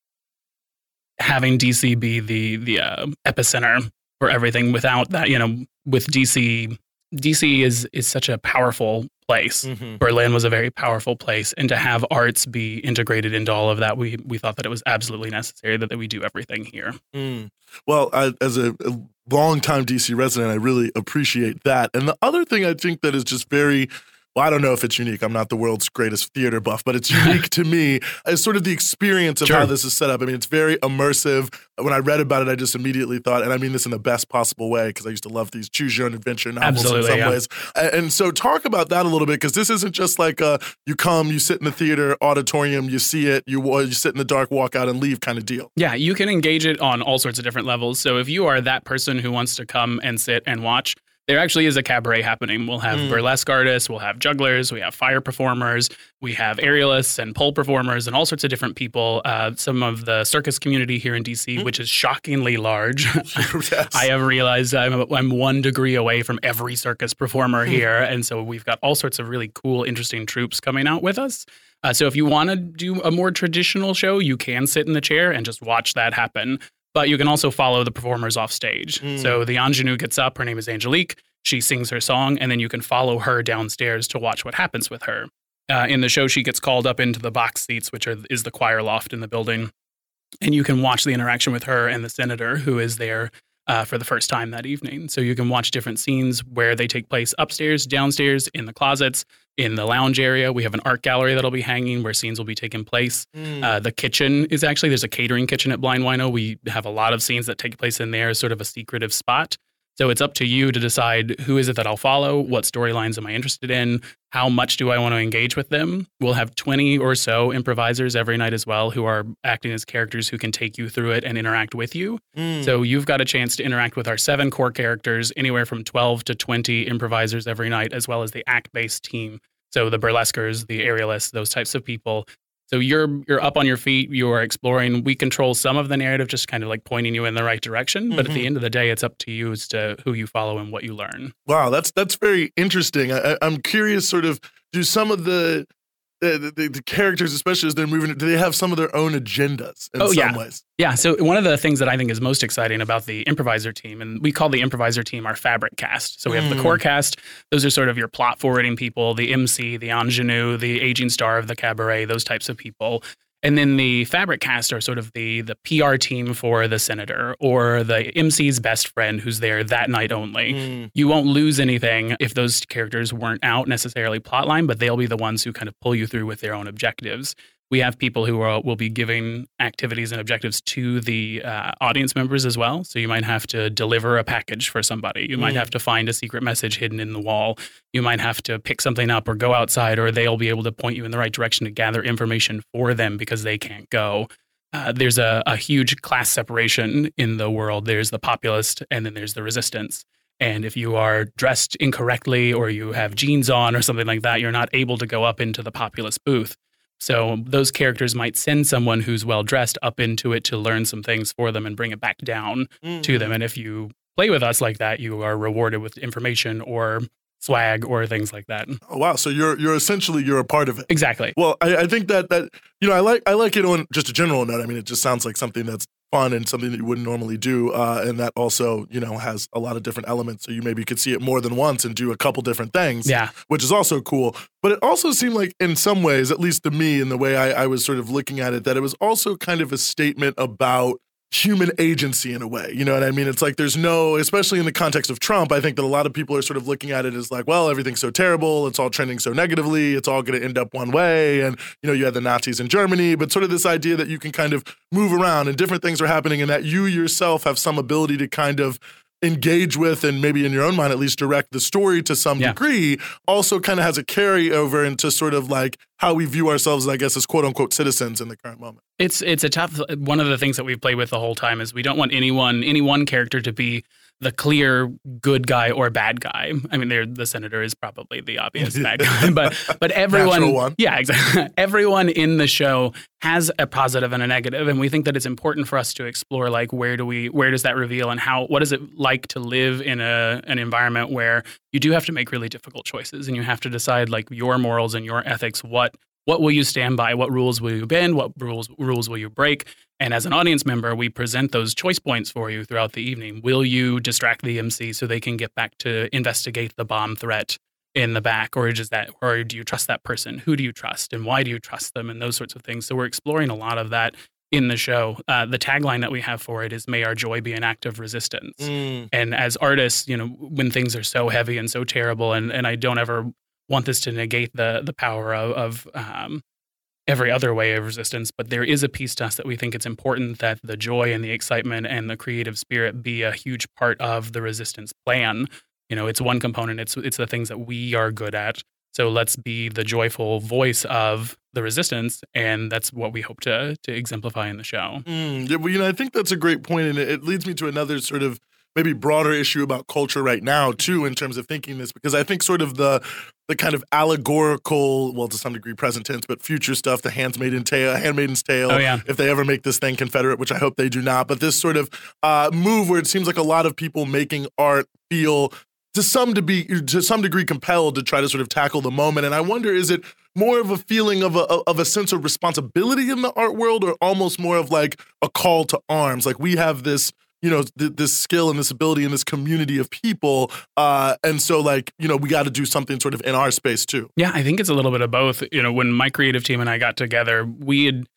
DC be the epicenter for everything. Without that, with DC is such a powerful place. Berlin was a very powerful place, and to have arts be integrated into all of that, we thought that it was absolutely necessary that we do everything here. Well, as a longtime DC resident, I really appreciate that. And the other thing I think that is just very, well, I don't know if it's unique. I'm not the world's greatest theater buff, but it's unique to me as sort of the experience of how this is set up. I mean, it's very immersive. When I read about it, I just immediately thought, and I mean this in the best possible way, because I used to love these choose your own adventure novels in some ways. And so talk about that a little bit, because this isn't just like you come, you sit in the theater auditorium, you see it, you sit in the dark, walk out and leave kind of deal. Yeah, you can engage it on all sorts of different levels. So if you are that person who wants to come and sit and watch, there actually is a cabaret happening. We'll have burlesque artists, we'll have jugglers, we have fire performers, we have aerialists and pole performers and all sorts of different people. Some of the circus community here in DC, which is shockingly large. Yes. I have realized I'm 1 degree away from every circus performer here. And so we've got all sorts of really cool, interesting troupes coming out with us. So if you want to do a more traditional show, you can sit in the chair and just watch that happen. But you can also follow the performers off stage. So the ingenue gets up. Her name is Angelique. She sings her song, and then you can follow her downstairs to watch what happens with her. In the show, she gets called up into the box seats, which is the choir loft in the building. And you can watch the interaction with her and the senator who is there for the first time that evening. So you can watch different scenes where they take place upstairs, downstairs, in the closets, in the lounge area. We have an art gallery that'll be hanging where scenes will be taking place. The kitchen is actually, there's a catering kitchen at Blind Wino. We have a lot of scenes that take place in there as sort of a secretive spot. So it's up to you to decide who is it that I'll follow, what storylines am I interested in, how much do I want to engage with them. We'll have 20 or so improvisers every night as well who are acting as characters who can take you through it and interact with you. So you've got a chance to interact with our 7 core characters, anywhere from 12 to 20 improvisers every night, as well as the act-based team. So the burlesquers, the aerialists, those types of people. So you're up on your feet, you are exploring. We control some of the narrative, just kind of like pointing you in the right direction. But at the end of the day, it's up to you as to who you follow and what you learn. Wow, that's very interesting. I'm curious, sort of, do some of the characters, especially as they're moving, do they have some of their own agendas in some ways? Yeah, so one of the things that I think is most exciting about the improviser team, and we call the improviser team our fabric cast. So we have the core cast. Those are sort of your plot forwarding people, the MC, the ingenue, the aging star of the cabaret, those types of people. And then the fabric cast are sort of the PR team for the senator or the MC's best friend who's there that night only. You won't lose anything if those characters weren't out necessarily plotline, but they'll be the ones who kind of pull you through with their own objectives. We have people who will be giving activities and objectives to the audience members as well. So you might have to deliver a package for somebody. You might have to find a secret message hidden in the wall. You might have to pick something up or go outside, or they'll be able to point you in the right direction to gather information for them because they can't go. There's a huge class separation in the world. There's the populist and then there's the resistance. And if you are dressed incorrectly or you have jeans on or something like that, you're not able to go up into the populist booth. So those characters might send someone who's well-dressed up into it to learn some things for them and bring it back down to them. And if you play with us like that, you are rewarded with information or swag or things like that. Oh, wow. So you're essentially a part of it. Exactly. Well, I think that I like it on just a general note. I mean, it just sounds like something that's fun and something that you wouldn't normally do, and that also has a lot of different elements. So you maybe could see it more than once and do a couple different things, which is also cool. But it also seemed like, in some ways, at least to me, in the way I was sort of looking at it, that it was also kind of a statement about human agency in a way. You know what I mean? It's like there's no, especially in the context of Trump, I think that a lot of people are sort of looking at it as like, well, everything's so terrible. It's all trending so negatively. It's all going to end up one way. And, you had the Nazis in Germany, but sort of this idea that you can kind of move around and different things are happening and that you yourself have some ability to kind of engage with and maybe in your own mind at least direct the story to some degree also kind of has a carryover into sort of like how we view ourselves, I guess, as quote unquote citizens in the current moment. It's a tough, one of the things that we've played with the whole time is we don't want any one character to be the clear good guy or bad guy. I mean, the senator is probably the obvious bad guy, but everyone, exactly. Everyone in the show has a positive and a negative, and we think that it's important for us to explore like where does that reveal and what is it like to live in an environment where you do have to make really difficult choices and you have to decide like your morals and your ethics. What will you stand by? What rules will you bend? What rules will you break? And as an audience member, we present those choice points for you throughout the evening. Will you distract the MC so they can get back to investigate the bomb threat in the back? Or do you trust that person? Who do you trust? And why do you trust them? And those sorts of things. So we're exploring a lot of that in the show. The tagline that we have for it is, "May our joy be an act of resistance." And as artists, when things are so heavy and so terrible, and I don't ever want this to negate the power of every other way of resistance, but there is a piece to us that we think it's important that the joy and the excitement and the creative spirit be a huge part of the resistance plan. It's one component. It's the things that we are good at. So let's be the joyful voice of the resistance, and that's what we hope to exemplify in the show. I think that's a great point, and it leads me to another sort of maybe broader issue about culture right now, too, in terms of thinking this, because I think sort of the kind of allegorical, well, to some degree present tense, but future stuff, the Handmaid's Tale, if they ever make this thing Confederate, which I hope they do not, but this sort of move where it seems like a lot of people making art feel to some degree compelled to try to sort of tackle the moment. And I wonder, is it more of a feeling of a sense of responsibility in the art world, or almost more of like a call to arms? Like we have this, this skill and this ability in this community of people. And so we got to do something sort of in our space too. Yeah, I think it's a little bit of both. When my creative team and I got together, we had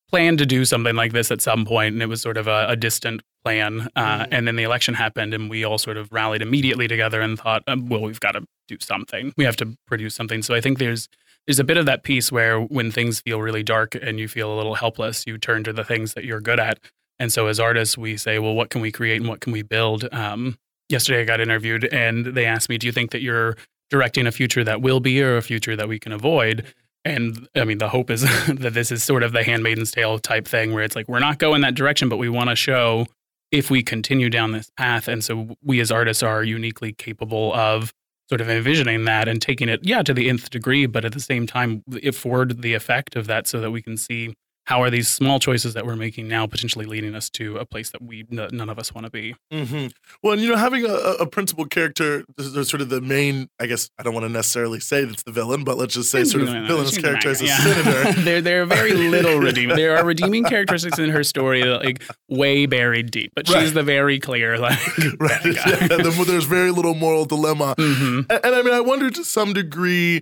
planned to do something like this at some point, and it was sort of a distant plan. And then the election happened, and we all sort of rallied immediately together and thought, well, we've got to do something. We have to produce something. So I think there's a bit of that piece where when things feel really dark and you feel a little helpless, you turn to the things that you're good at. And so as artists, we say, well, what can we create and what can we build? Yesterday, I got interviewed, and they asked me, do you think that you're directing a future that will be or a future that we can avoid? And I mean, the hope is that this is sort of the Handmaid's Tale type thing where it's like, we're not going that direction, but we want to show if we continue down this path. And so we as artists are uniquely capable of sort of envisioning that and taking it, to the nth degree, but at the same time, afford the effect of that so that we can see how are these small choices that we're making now potentially leading us to a place that none of us want to be. Mm-hmm. Well, and, having a principal character, there's sort of the main, I guess, I don't want to necessarily say that's the villain, but let's just say sort of villainous character as a senator. There are very little redeeming. There are redeeming characteristics in her story, like way buried deep, but she's the very clear, like, right. There's very little moral dilemma. And I mean, I wonder to some degree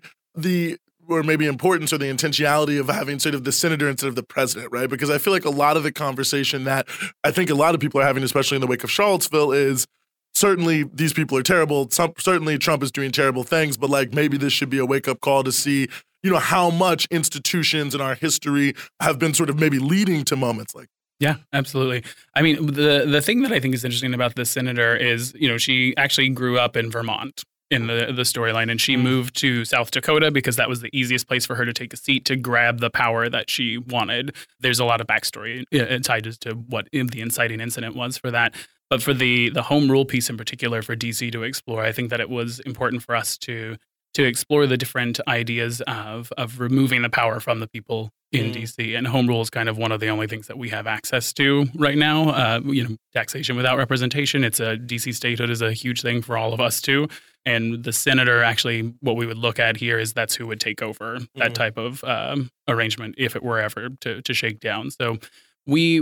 or maybe importance or the intentionality of having sort of the senator instead of the president, right? Because I feel like a lot of the conversation that I think a lot of people are having, especially in the wake of Charlottesville, is certainly these people are terrible. Certainly Trump is doing terrible things, but like maybe this should be a wake-up call to see, how much institutions in our history have been sort of maybe leading to moments like Yeah, absolutely. I mean, the thing that I think is interesting about this senator is, she actually grew up in Vermont in the storyline, and she moved to South Dakota because that was the easiest place for her to take a seat to grab the power that she wanted. There's a lot of backstory tied to what the inciting incident was for that. But for the home rule piece in particular for DC to explore, I think that it was important for us to explore the different ideas of removing the power from the people in DC. And home rule is kind of one of the only things that we have access to right now. Taxation without representation. It's a DC statehood is a huge thing for all of us too. And the senator, actually, what we would look at here is that's who would take over that type of arrangement if it were ever to shake down. So we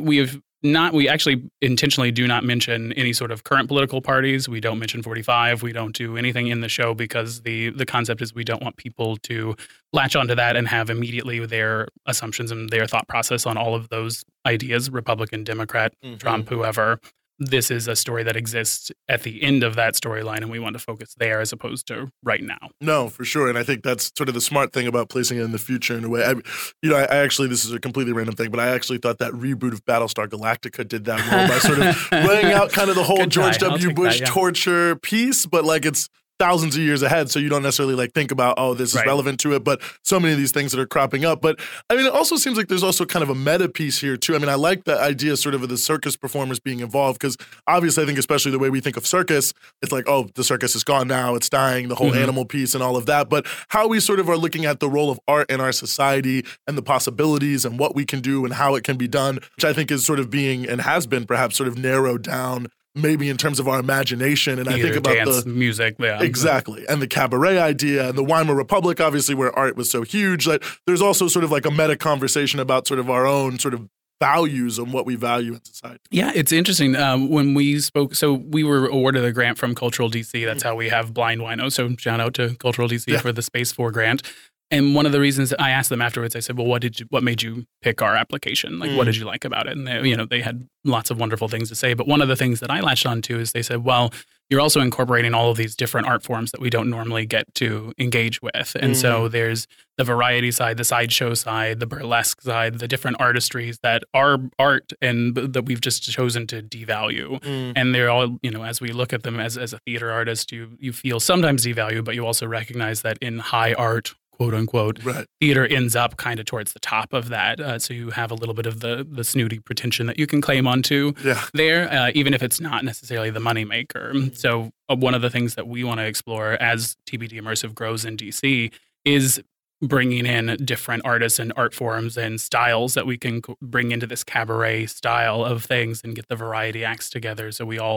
actually intentionally do not mention any sort of current political parties. We don't mention 45. We don't do anything in the show because the concept is we don't want people to latch onto that and have immediately their assumptions and their thought process on all of those ideas, Republican, Democrat, Trump, whoever. This is a story that exists at the end of that storyline, and we want to focus there as opposed to right now. No, for sure. And I think that's sort of the smart thing about placing it in the future in a way. I actually, this is a completely random thing, but I actually thought that reboot of Battlestar Galactica did that well by sort of laying out kind of the whole George W. Bush torture piece, but like it's thousands of years ahead, so you don't necessarily like think about, oh, this is relevant to it, but so many of these things that are cropping up. But I mean, it also seems like there's also kind of a meta piece here too. I mean, I like the idea sort of the circus performers being involved because obviously I think especially the way we think of circus, it's like, oh, the circus is gone now, it's dying, the whole animal piece and all of that. But how we sort of are looking at the role of art in our society and the possibilities and what we can do and how it can be done, which I think is sort of being and has been perhaps sort of narrowed down maybe in terms of our imagination. And I think about dance, music. Yeah. Exactly. And the cabaret idea and the Weimar Republic, obviously, where art was so huge. Like, there's also sort of like a meta conversation about sort of our own sort of values and what we value in society. Yeah, it's interesting. When we spoke, so we were awarded a grant from Cultural DC. That's how we have Blind Wino. So shout out to Cultural DC for the Space 4 grant. And one of the reasons I asked them afterwards, I said, well, what made you pick our application? Like, what did you like about it? And they had lots of wonderful things to say. But one of the things that I latched onto is they said, well, you're also incorporating all of these different art forms that we don't normally get to engage with. And so there's the variety side, the sideshow side, the burlesque side, the different artistries that are art and that we've just chosen to devalue. And they're all, as we look at them as a theater artist, you feel sometimes devalued, but you also recognize that in high art, quote unquote, theater ends up kind of towards the top of that. So you have a little bit of the snooty pretension that you can claim onto there, even if it's not necessarily the moneymaker. So one of the things that we want to explore as TBD Immersive grows in DC is bringing in different artists and art forms and styles that we can bring into this cabaret style of things and get the variety acts together so we all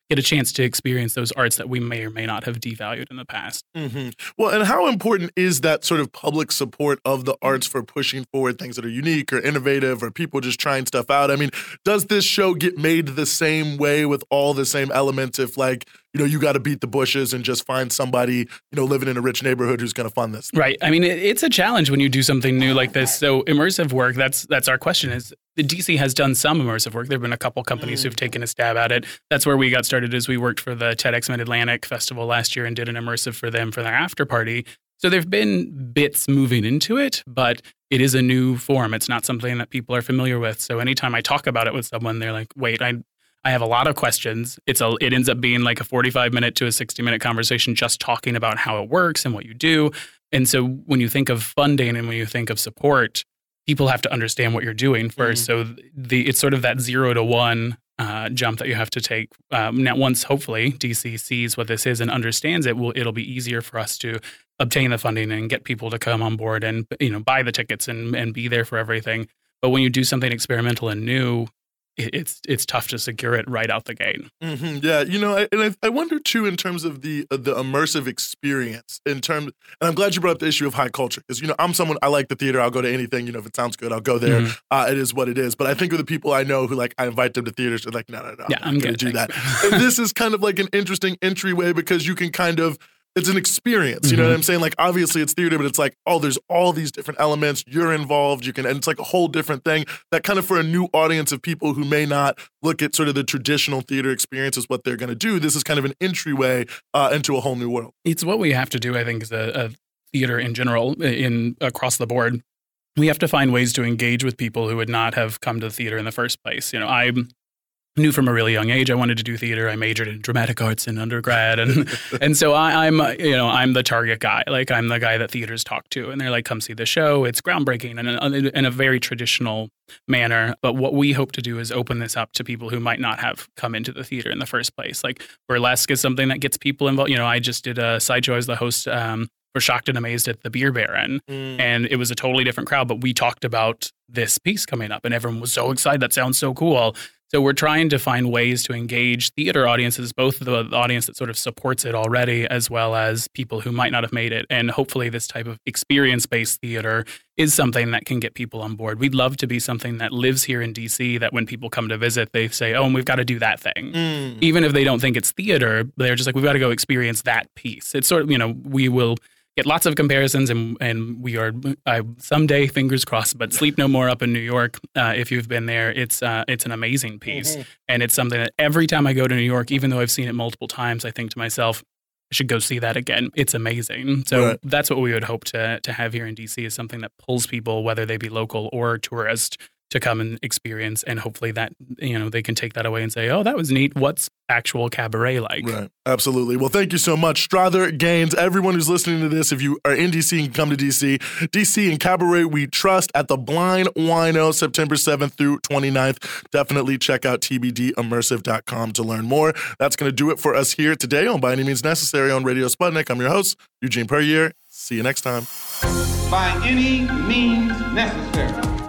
get a chance to experience those arts that we may or may not have devalued in the past. Mm-hmm. Well, and how important is that sort of public support of the arts for pushing forward things that are unique or innovative or people just trying stuff out? I mean, does this show get made the same way with all the same elements if, like, you got to beat the bushes and just find somebody, living in a rich neighborhood who's going to fund this? Right. I mean, it's a challenge when you do something new like this. So immersive work, that's our question is, the DC has done some immersive work. There have been a couple companies who've taken a stab at it. That's where we got started as we worked for the TEDx Mid-Atlantic Festival last year and did an immersive for them for their after party. So there've been bits moving into it, but it is a new form. It's not something that people are familiar with. So anytime I talk about it with someone, they're like, wait, I have a lot of questions. It ends up being like a 45-minute to a 60-minute conversation just talking about how it works and what you do. And so when you think of funding and when you think of support, people have to understand what you're doing first. So it's sort of that 0 to 1 jump that you have to take. Now, once hopefully DC sees what this is and understands it, it'll be easier for us to obtain the funding and get people to come on board and buy the tickets and be there for everything. But when you do something experimental and new, it's tough to secure it right out the gate. Mm-hmm. Yeah, and I wonder too in terms of the immersive experience. And I'm glad you brought up the issue of high culture because I'm someone, I like the theater. I'll go to anything. If it sounds good, I'll go there. It is what it is. But I think of the people I know who I invite them to theaters. They're like, no, yeah, I'm going to do that. And this is kind of like an interesting entryway because you can it's an experience, you know what I'm saying? Like, obviously it's theater, but it's like, oh, there's all these different elements. You're involved. And it's like a whole different thing that kind of for a new audience of people who may not look at sort of the traditional theater experience as what they're going to do. This is kind of an entryway into a whole new world. It's what we have to do, I think, as a theater in general, across the board. We have to find ways to engage with people who would not have come to the theater in the first place. I knew from a really young age I wanted to do theater. I majored in dramatic arts in undergrad, and so I'm the target guy. Like, I'm the guy that theaters talk to, and they're like, "Come see the show. It's groundbreaking in a very traditional manner." But what we hope to do is open this up to people who might not have come into the theater in the first place. Like, burlesque is something that gets people involved. I just did a sideshow as the host for Shocked and Amazed at the Beer Baron, and it was a totally different crowd. But we talked about this piece coming up, and everyone was so excited. That sounds so cool. So we're trying to find ways to engage theater audiences, both the audience that sort of supports it already, as well as people who might not have made it. And hopefully this type of experience-based theater is something that can get people on board. We'd love to be something that lives here in DC, that when people come to visit, they say, oh, and we've got to do that thing. Even if they don't think it's theater, they're just like, we've got to go experience that piece. It's sort of, we will get lots of comparisons, and we are someday, fingers crossed, but Sleep No More up in New York, if you've been there, it's an amazing piece. And it's something that every time I go to New York, even though I've seen it multiple times, I think to myself, I should go see that again. It's amazing. So that's what we would hope to have here in DC, is something that pulls people, whether they be local or tourist, to come and experience, and hopefully that, they can take that away and say, oh, that was neat. What's actual cabaret like? Right. Absolutely. Well, thank you so much, Strother Gaines. Everyone who's listening to this, if you are in DC and come to DC, DC and Cabaret We Trust at the Blind Wino, September 7th through 29th. Definitely check out tbdimmersive.com to learn more. That's going to do it for us here today on By Any Means Necessary on Radio Sputnik. I'm your host, Eugene Puryear. See you next time. By any means necessary.